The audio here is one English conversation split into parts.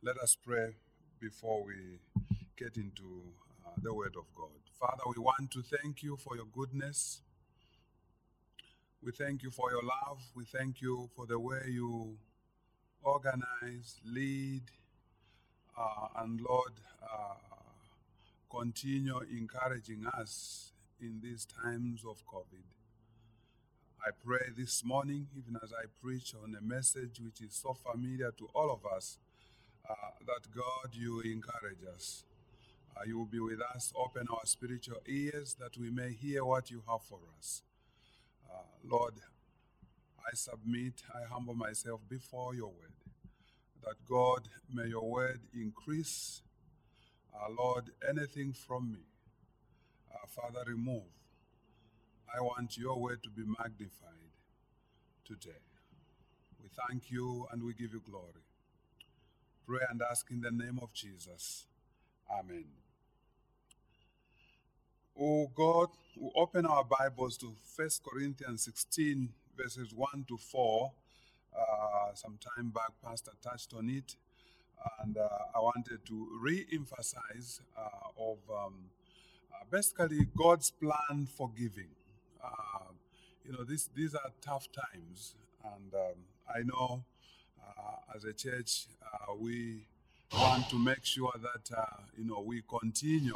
Let us pray before we get into the Word of God. Father, we want to thank you for your goodness. We thank you for your love. We thank you for the way you organize, lead, and Lord, continue encouraging us in these times of COVID. I pray this morning, even as I preach on a message which is so familiar to all of us, that God, you encourage us. You will be with us, open our spiritual ears that we may hear what you have for us. Lord, I submit, I humble myself before your word, that God, may your word increase. Lord, anything from me, Father, remove. I want your word to be magnified today. We thank you and we give you glory. Pray and ask in the name of Jesus. Amen. Oh God, we open our Bibles to 1 Corinthians 16, verses 1 to 4. Some time back, Pastor touched on it, and I wanted to re-emphasize basically God's plan for giving. These are tough times, and I know as a church we want to make sure that we continue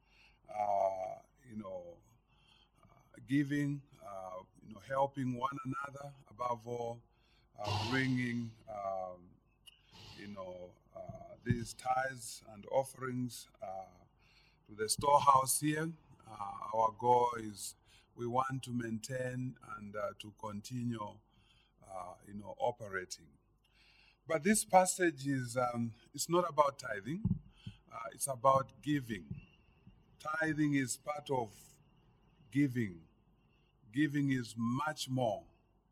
giving, helping one another, above all, bringing, these tithes and offerings to the storehouse here. Our goal is we want to maintain and to continue, operating. But this passage is it's not about tithing. It's about giving. Tithing is part of giving. Giving is much more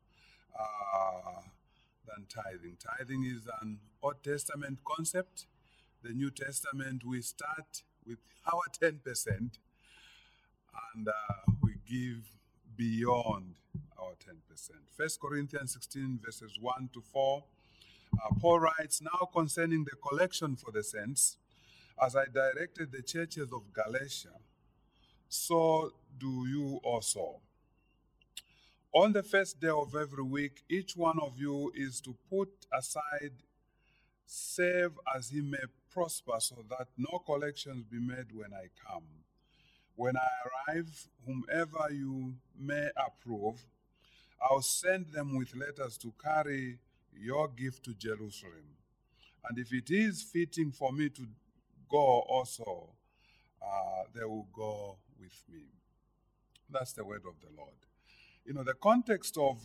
than tithing. Tithing is an Old Testament concept. The New Testament, we start with our 10% and we give beyond our 10%. 1 Corinthians 16, verses 1 to 4. Paul writes, "Now concerning the collection for the saints, as I directed the churches of Galatia, so do you also. On the first day of every week, each one of you is to put aside, save as he may prosper, so that no collections be made when I come. When I arrive, whomever you may approve, I'll send them with letters to carry your gift to Jerusalem. And if it is fitting for me to go also, they will go with me." That's the word of the Lord. The context of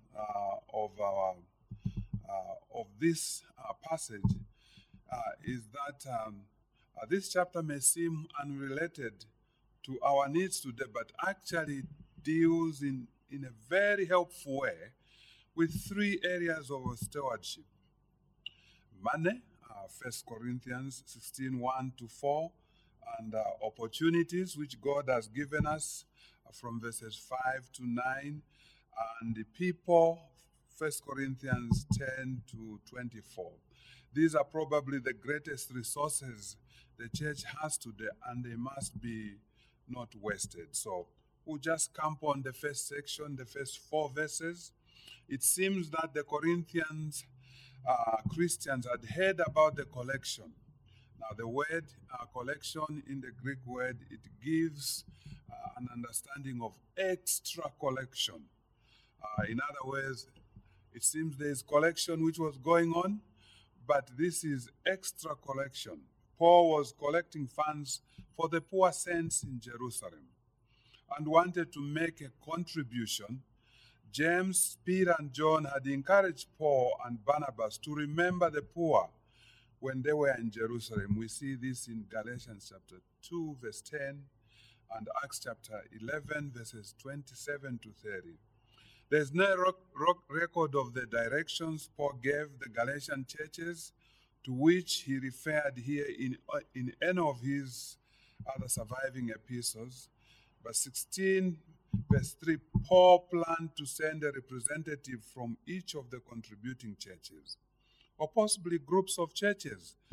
this passage is that this chapter may seem unrelated to our needs today, but actually deals in a very helpful way with three areas of stewardship. Money, 1 Corinthians 16, 1 to 4, and opportunities which God has given us from verses 5 to 9, and the people, 1 Corinthians 10 to 24. These are probably the greatest resources the church has today, and they must be not wasted. So we'll just camp on the first section, the first 4 verses. It seems that the Corinthians Christians had heard about the collection. Now, the word collection in the Greek word, it gives an understanding of extra collection. In other words, it seems there is collection which was going on, but this is extra collection. Paul was collecting funds for the poor saints in Jerusalem and wanted to make a contribution. James, Peter, and John had encouraged Paul and Barnabas to remember the poor when they were in Jerusalem. We see this in Galatians chapter 2, verse 10, and Acts chapter 11, verses 27 to 30. There's no record of the directions Paul gave the Galatian churches, to which he referred here in any of his other surviving epistles. But 16, verse 3, Paul planned to send a representative from each of the contributing churches, or possibly groups of churches,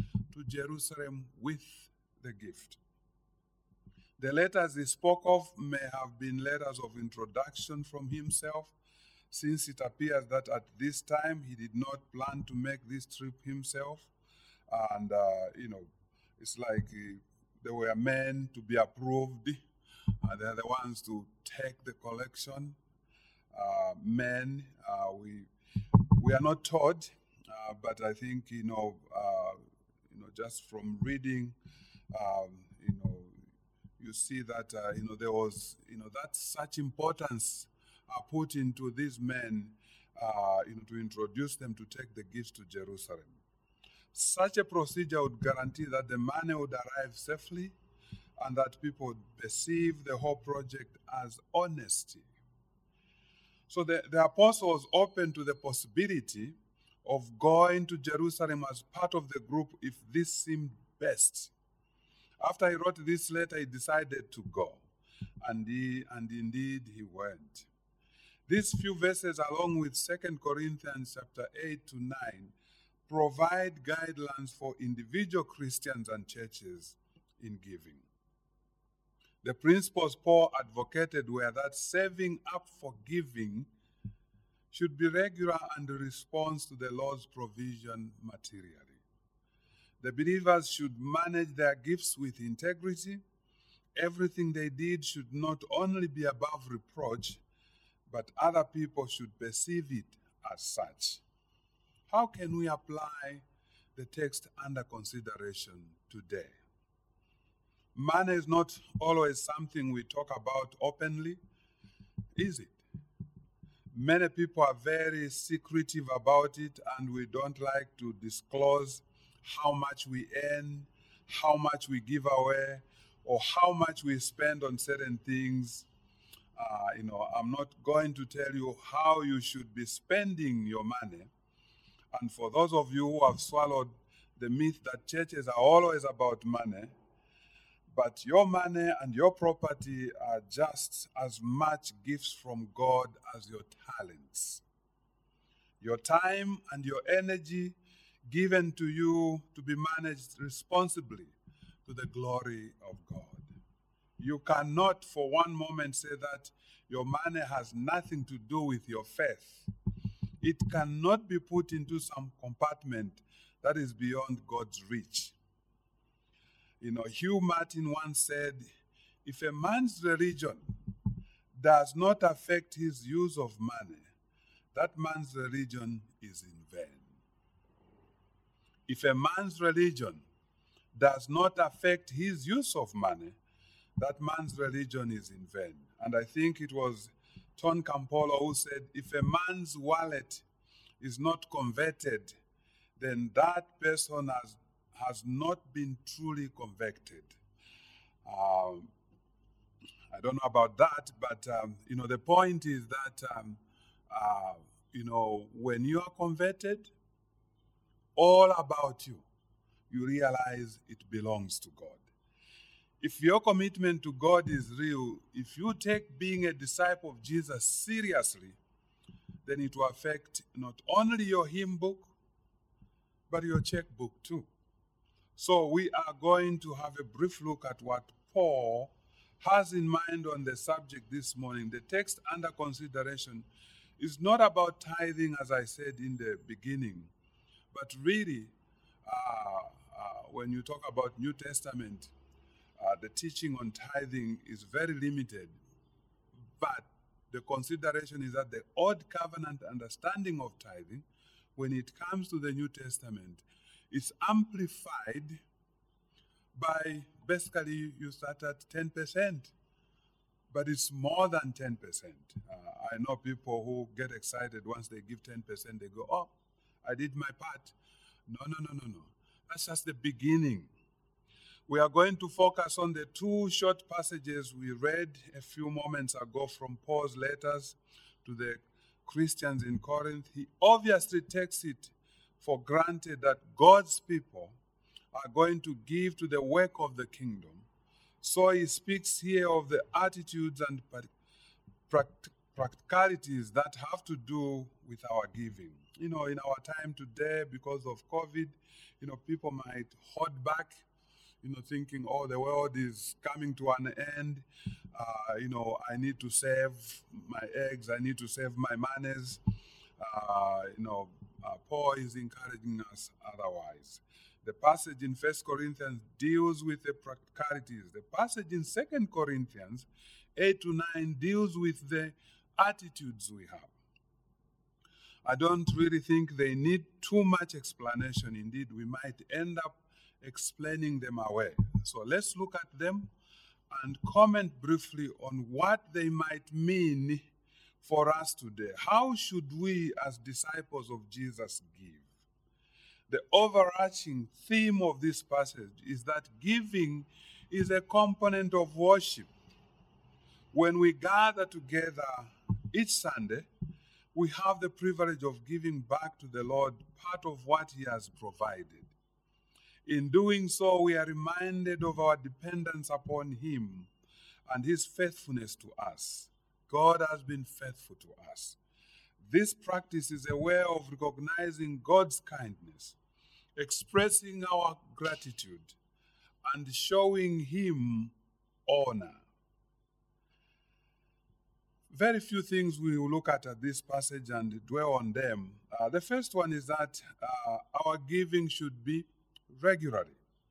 Jerusalem with the gift. The letters he spoke of may have been letters of introduction from himself, since it appears that at this time he did not plan to make this trip himself. And, it's like there were men to be approved, and they're the ones to take the collection. We are not taught, but I think, just from reading, you see that, there was, that such importance put into these men, to introduce them to take the gifts to Jerusalem. Such a procedure would guarantee that the money would arrive safely and that people would perceive the whole project as honesty. So the apostle was open to the possibility of going to Jerusalem as part of the group if this seemed best. After he wrote this letter, he decided to go, and indeed he went. These few verses, along with 2 Corinthians chapter 8 to 9, provide guidelines for individual Christians and churches in giving. The principles Paul advocated were that saving up for giving should be regular and a response to the Lord's provision materially. The believers should manage their gifts with integrity. Everything they did should not only be above reproach, but other people should perceive it as such. How can we apply the text under consideration today? Money is not always something we talk about openly, is it? Many people are very secretive about it, and we don't like to disclose how much we earn, how much we give away, or how much we spend on certain things. I'm not going to tell you how you should be spending your money. And for those of you who have swallowed the myth that churches are always about money, but your money and your property are just as much gifts from God as your talents. Your time and your energy given to you to be managed responsibly to the glory of God. You cannot for one moment say that your money has nothing to do with your faith. It cannot be put into some compartment that is beyond God's reach. Hugh Martin once said, if a man's religion does not affect his use of money, that man's religion is in vain. If a man's religion does not affect his use of money, that man's religion is in vain. And I think it was Ton Campolo who said, if a man's wallet is not converted, then that person has not been truly convicted. I don't know about that, but the point is that when you are converted, all about you realize it belongs to God. If your commitment to God is real, if you take being a disciple of Jesus seriously, then it will affect not only your hymn book, but your checkbook too. So we are going to have a brief look at what Paul has in mind on the subject this morning. The text under consideration is not about tithing, as I said in the beginning, but really, when you talk about New Testament, the teaching on tithing is very limited. But the consideration is that the Old Covenant understanding of tithing, when it comes to the New Testament, is amplified by basically you start at 10%, but it's more than 10%. I know people who get excited once they give 10%, they go, oh, I did my part. No. That's just the beginning. We are going to focus on the two short passages we read a few moments ago from Paul's letters to the Christians in Corinth. He obviously takes it for granted that God's people are going to give to the work of the kingdom. So he speaks here of the attitudes and practicalities that have to do with our giving. in our time today, because of COVID, people might hold back, thinking, oh, the world is coming to an end. I need to save my eggs. I need to save my monies. Paul is encouraging us otherwise. The passage in 1 Corinthians deals with the practicalities. The passage in 2 Corinthians 8 to 9 deals with the attitudes we have. I don't really think they need too much explanation. Indeed, we might end up explaining them away. So let's look at them and comment briefly on what they might mean for us today. How should we, as disciples of Jesus, give? The overarching theme of this passage is that giving is a component of worship. When we gather together each Sunday, we have the privilege of giving back to the Lord part of what He has provided. In doing so, we are reminded of our dependence upon Him and His faithfulness to us. God has been faithful to us. This practice is a way of recognizing God's kindness, expressing our gratitude, and showing Him honor. Very few things we will look at this passage and dwell on them. The first one is that our giving should be regularly.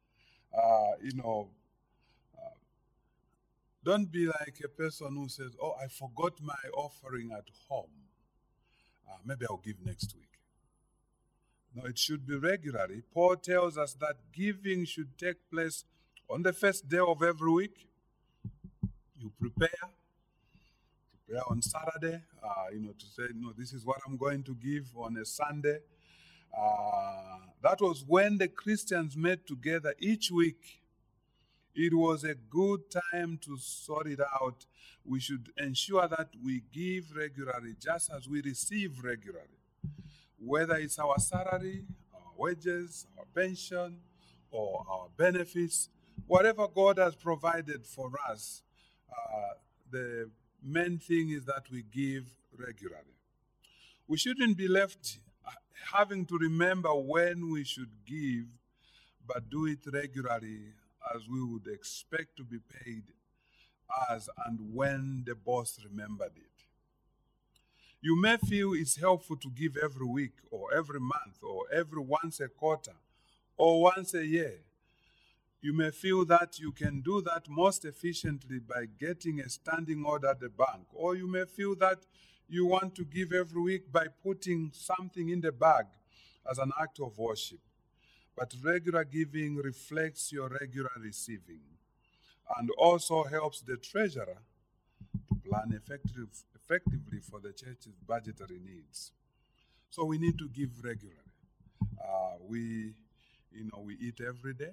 Don't be like a person who says, oh, I forgot my offering at home. Maybe I'll give next week. No, it should be regularly. Paul tells us that giving should take place on the first day of every week. You prepare on Saturday, to say, this is what I'm going to give on a Sunday. That was when the Christians met together each week. It was a good time to sort it out. We should ensure that we give regularly, just as we receive regularly. Whether it's our salary, our wages, our pension, or our benefits, whatever God has provided for us, the main thing is that we give regularly. We shouldn't be left having to remember when we should give, but do it regularly as we would expect to be paid as and when the boss remembered it. You may feel it's helpful to give every week or every month or every once a quarter or once a year. You may feel that you can do that most efficiently by getting a standing order at the bank, or you may feel that you want to give every week by putting something in the bag as an act of worship. But regular giving reflects your regular receiving and also helps the treasurer to plan effectively for the church's budgetary needs. So we need to give regularly. We eat every day.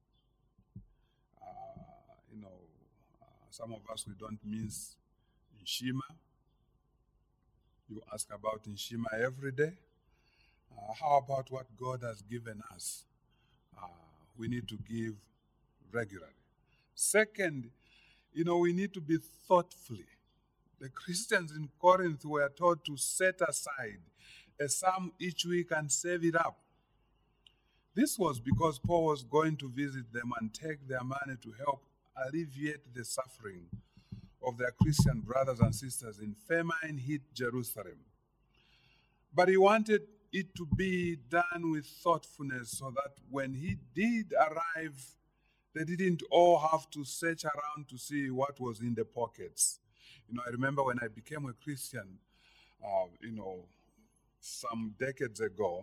Some of us, we don't miss Nshima. You ask about Nshima every day. How about what God has given us? We need to give regularly. Second, we need to be thoughtfully. The Christians in Corinth were taught to set aside a sum each week and save it up. This was because Paul was going to visit them and take their money to help alleviate the suffering of their Christian brothers and sisters in famine-hit Jerusalem. But he wanted it to be done with thoughtfulness so that when he did arrive, they didn't all have to search around to see what was in the pockets. I remember when I became a Christian, some decades ago,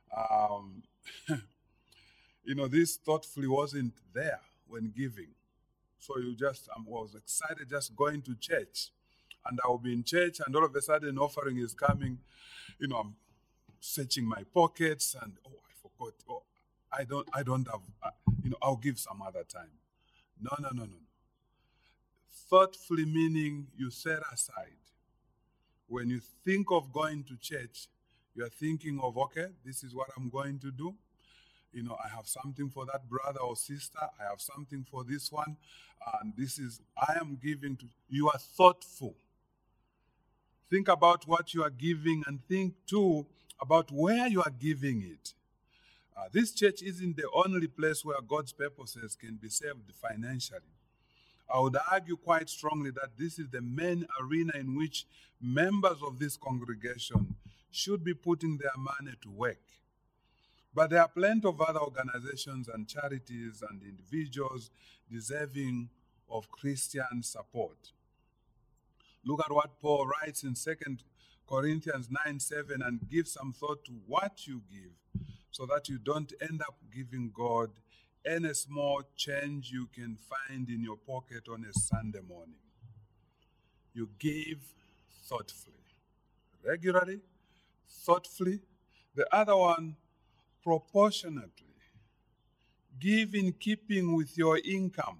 this thoughtfully wasn't there when giving. So I was excited just going to church. And I will be in church and all of a sudden offering is coming. I'm searching my pockets and, I forgot. I don't have, I'll give some other time. No. Thoughtfully meaning you set aside. When you think of going to church, you're thinking of, okay, this is what I'm going to do. I have something for that brother or sister. I have something for this one. And I am giving to, you are thoughtful. Think about what you are giving and think too about where you are giving it. This church isn't the only place where God's purposes can be served financially. I would argue quite strongly that this is the main arena in which members of this congregation should be putting their money to work. But there are plenty of other organizations and charities and individuals deserving of Christian support. Look at what Paul writes in 2 Corinthians 9:7 and give some thought to what you give so that you don't end up giving God any small change you can find in your pocket on a Sunday morning. You give thoughtfully, regularly, thoughtfully. The other one, proportionately. Give in keeping with your income.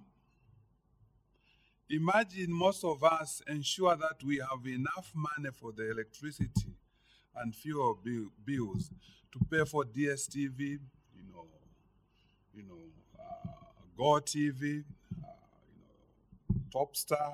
Imagine most of us ensure that we have enough money for the electricity and fuel bills to pay for DSTV, Go TV, Topstar,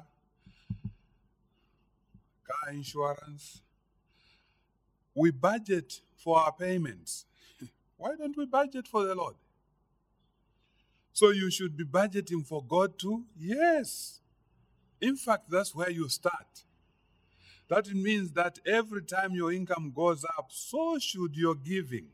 car insurance. We budget for our payments. Why don't we budget for the Lord? So you should be budgeting for God too? Yes. In fact, that's where you start. That means that every time your income goes up, so should your giving.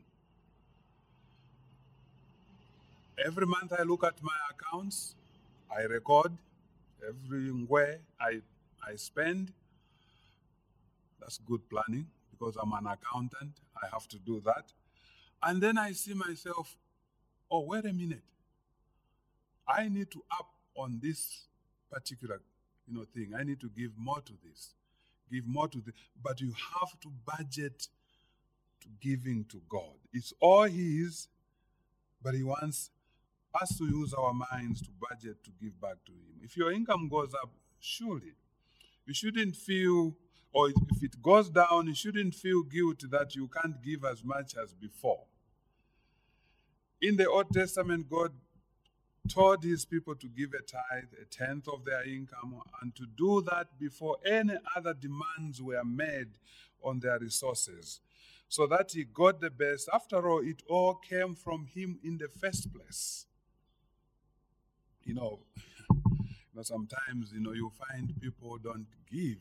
Every month I look at my accounts, I record everywhere I spend. That's good planning because I'm an accountant. I have to do that. And then I see myself, oh, wait a minute. I need to up on this particular thing. I need to give more to this. Give more to this. But you have to budget to giving to God. It's all His, but He wants us to use our minds to budget to give back to Him. If your income goes up, surely you shouldn't feel, or if it goes down, you shouldn't feel guilty that you can't give as much as before. In the Old Testament, God told His people to give a tithe, a tenth of their income, and to do that before any other demands were made on their resources, so that He got the best. After all, it all came from Him in the first place. Sometimes, you find people don't give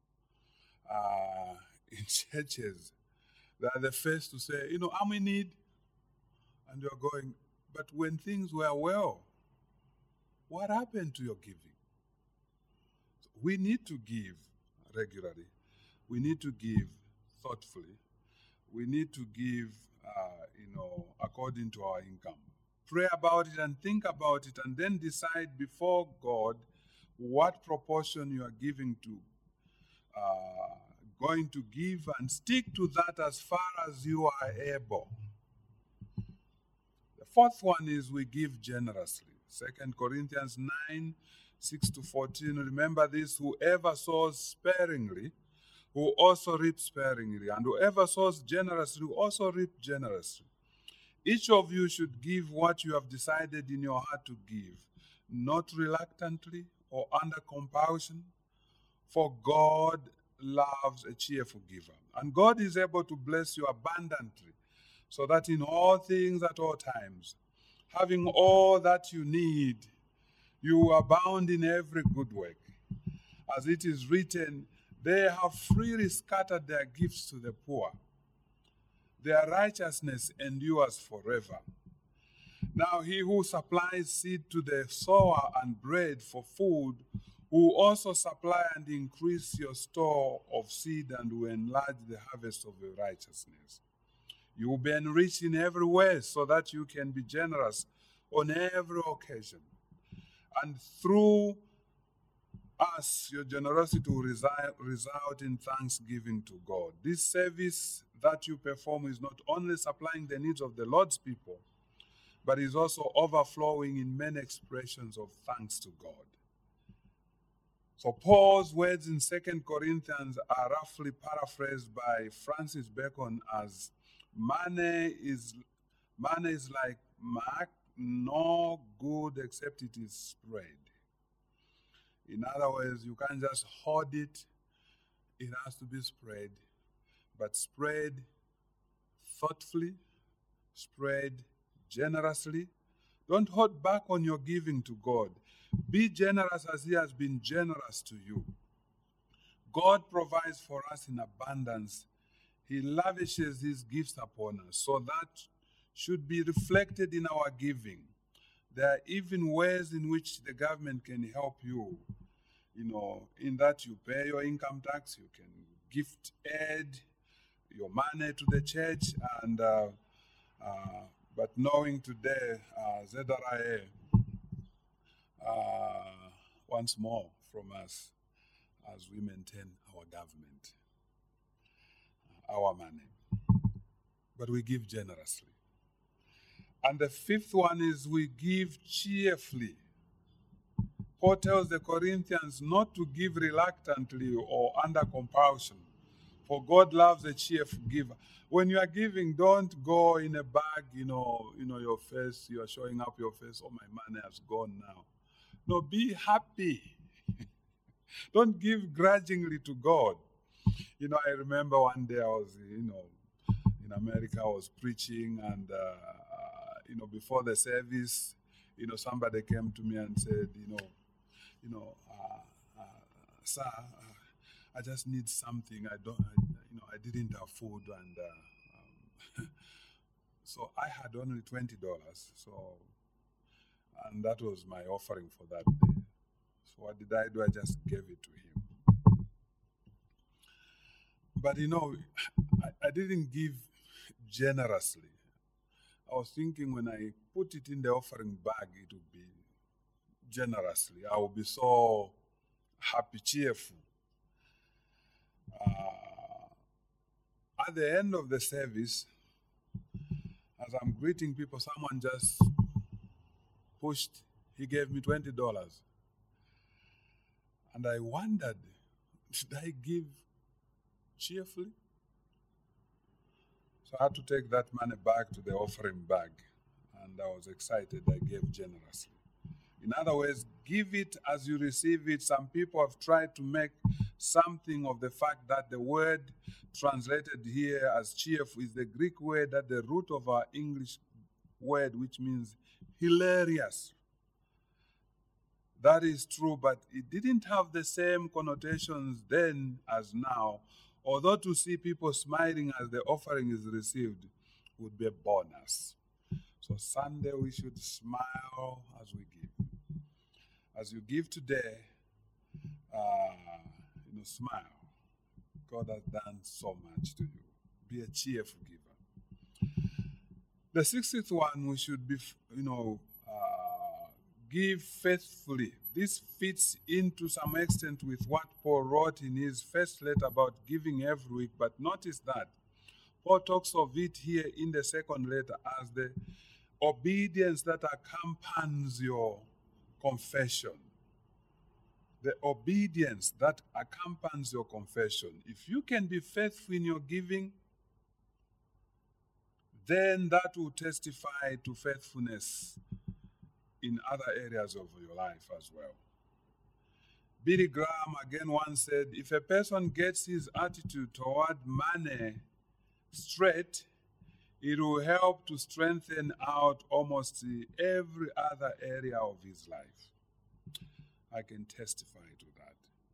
in churches. They are the first to say, I'm in need. And you're going, but when things were well, what happened to your giving? So we need to give regularly. We need to give thoughtfully. We need to give, according to our income. Pray about it and think about it and then decide before God what proportion you are giving to, going to give, and stick to that as far as you are able. The fourth one is we give generously. 2 Corinthians 9:6-14. Remember this, whoever sows sparingly will also reap sparingly, and whoever sows generously will also reap generously. Each of you should give what you have decided in your heart to give, not reluctantly or under compulsion, for God loves a cheerful giver. And God is able to bless you abundantly, so that in all things at all times, having all that you need, you abound in every good work. As it is written, they have freely scattered their gifts to the poor. Their righteousness endures forever. Now he who supplies seed to the sower and bread for food will also supply and increase your store of seed and will enlarge the harvest of your righteousness. You will be enriched in every way so that you can be generous on every occasion. And through us, your generosity will result in thanksgiving to God. This service that you perform is not only supplying the needs of the Lord's people, but is also overflowing in many expressions of thanks to God. So Paul's words in 2 Corinthians are roughly paraphrased by Francis Bacon as, money is like mark, no good except it is spread. In other words, you can't just hoard it. It has to be spread. But spread thoughtfully, spread generously. Don't hold back on your giving to God. Be generous as He has been generous to you. God provides for us in abundance. He lavishes His gifts upon us, so that should be reflected in our giving. There are even ways in which the government can help you, in that you pay your income tax, you can gift aid your money to the church, and but knowing today, ZRIA wants more from us as we maintain our government, our money. But we give generously. And the fifth one is we give cheerfully. Paul tells the Corinthians not to give reluctantly or under compulsion, for God loves a cheerful giver. When you are giving, don't go in a bag, your face, you are showing up your face, oh, my money has gone now. No, be happy. Don't give grudgingly to God. I remember one day I was, in America, I was preaching, and, before the service, somebody came to me and said, sir, I just need something. I didn't have food, and so I had only $20. And that was my offering for that day. So what did I do? I just gave it to him. But I didn't give generously. I was thinking when I put it in the offering bag, it would be generously. I would be so happy, cheerful. At the end of the service, as I'm greeting people, someone just pushed, he gave me $20. And I wondered, should I give cheerfully? So I had to take that money back to the offering bag. And I was excited, I gave generously. In other words, give it as you receive it. Some people have tried to make something of the fact that the word translated here as cheerful is the Greek word at the root of our English word, which means hilarious. That is true, but it didn't have the same connotations then as now. Although to see people smiling as the offering is received would be a bonus. So Sunday we should smile as we give. As you give today, smile. God has done so much to you. Be a cheerful giver. The 60th one, we should be, give faithfully. This fits into some extent with what Paul wrote in his first letter about giving every week. But notice that Paul talks of it here in the second letter as the obedience that accompanies your confession. The obedience that accompanies your confession. If you can be faithful in your giving, then that will testify to faithfulness in other areas of your life as well. Billy Graham again once said, if a person gets his attitude toward money straight, it will help to strengthen out almost every other area of his life. I can testify to that.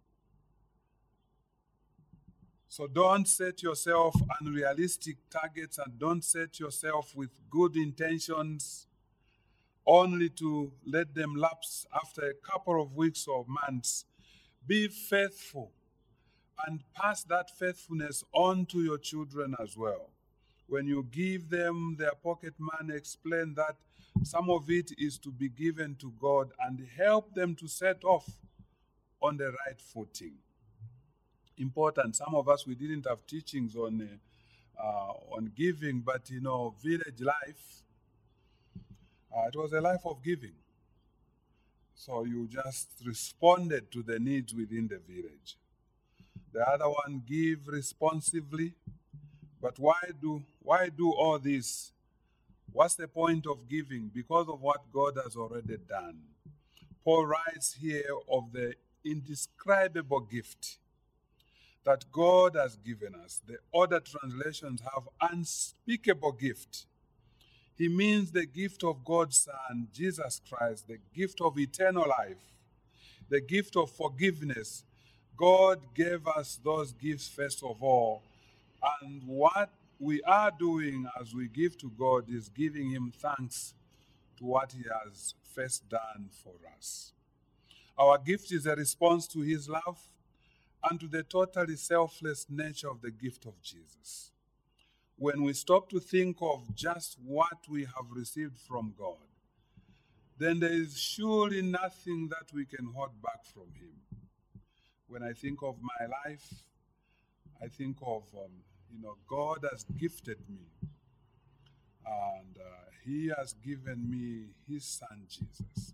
So don't set yourself unrealistic targets, and don't set yourself with good intentions only to let them lapse after a couple of weeks or months. Be faithful and pass that faithfulness on to your children as well. When you give them their pocket money, explain that some of it is to be given to God and help them to set off on the right footing. Important. Some of us, we didn't have teachings on giving, but village life, it was a life of giving. So you just responded to the needs within the village. The other one, give responsively. But why do all this? What's the point of giving? Because of what God has already done. Paul writes here of the indescribable gift that God has given us. The other translations have unspeakable gift. He means the gift of God's Son, Jesus Christ, the gift of eternal life, the gift of forgiveness. God gave us those gifts first of all. And what we are doing as we give to God is giving him thanks to what he has first done for us. Our gift is a response to his love and to the totally selfless nature of the gift of Jesus. When we stop to think of just what we have received from God, then there is surely nothing that we can hold back from him. When I think of my life, I think of, God has gifted me. And he has given me his son, Jesus.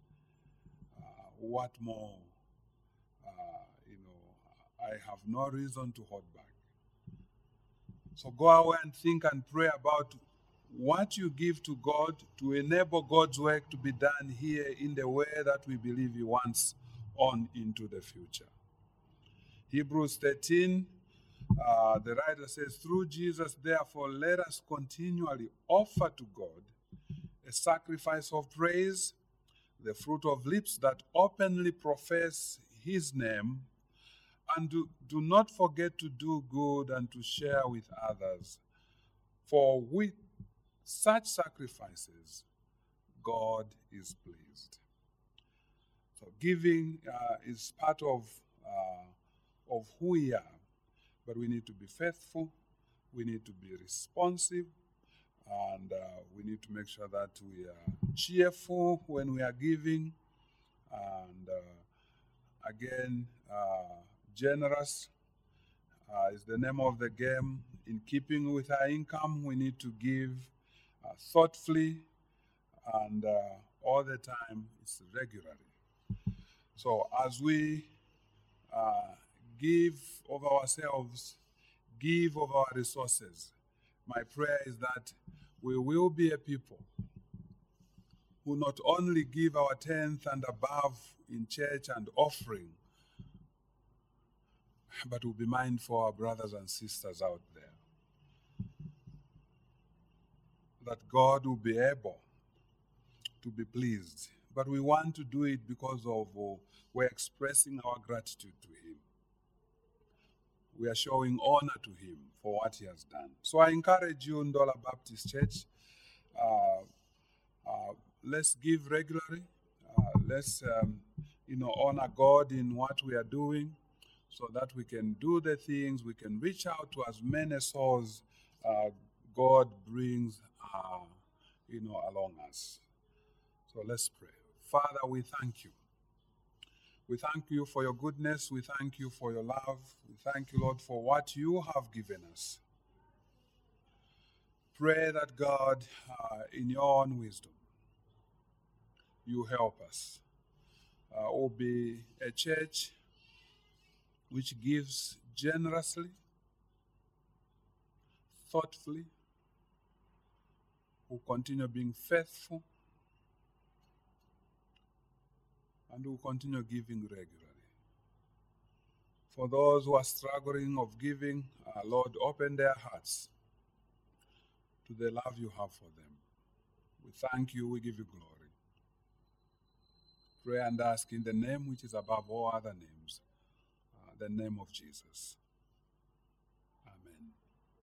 What more? I have no reason to hold back. So go away and think and pray about what you give to God to enable God's work to be done here in the way that we believe he wants on into the future. Hebrews 13, the writer says, through Jesus, therefore, let us continually offer to God a sacrifice of praise, the fruit of lips that openly profess his name, and do not forget to do good and to share with others. For with such sacrifices, God is pleased. So giving is part of who we are, but we need to be faithful, we need to be responsive, and we need to make sure that we are cheerful when we are giving, and again, generous is the name of the game. In keeping with our income, we need to give thoughtfully and all the time, it's regularly. So as we give of ourselves, give of our resources, my prayer is that we will be a people who not only give our tenth and above in church and offering, but will be mindful of our brothers and sisters out there. That God will be able to be pleased. But we want to do it because of we're expressing our gratitude to him. We are showing honor to him for what he has done. So I encourage you, Ndola Baptist Church, let's give regularly. Let's honor God in what we are doing, so that we can do the things, we can reach out to as many souls God brings along us. So let's pray. Father, we thank you. We thank you for your goodness. We thank you for your love. We thank you, Lord, for what you have given us. Pray that God, in your own wisdom, you help us. We'll be a church which gives generously, thoughtfully, will continue being faithful, and will continue giving regularly. For those who are struggling of giving, Lord, open their hearts to the love you have for them. We thank you, we give you glory. Pray and ask in the name which is above all other names, the name of Jesus.